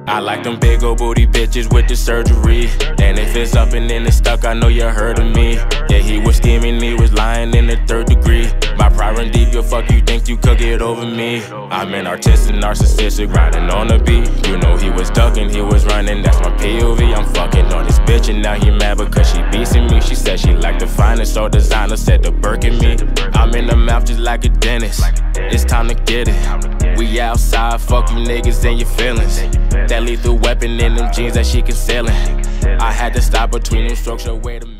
I like them big ol' booty bitches with the surgery. And if it's up and then it's stuck, I know you heard of me. Yeah, he was scheming, he was lying in the 3rd degree. My pride run deep, you fuck, you think you could get over me? I'm an artistic, narcissistic, riding on the beat. You know he was ducking, he was running, that's my POV. I'm fucking on this bitch and now he mad because she beasting me. She said she liked the finest, so designer said to Birkin me. I'm in the mouth just like a dentist, it's time to get it. We outside, fuck you niggas and your feelings. That lethal weapon in them jeans that she concealing. I had to stop between them strokes, so wait a minute.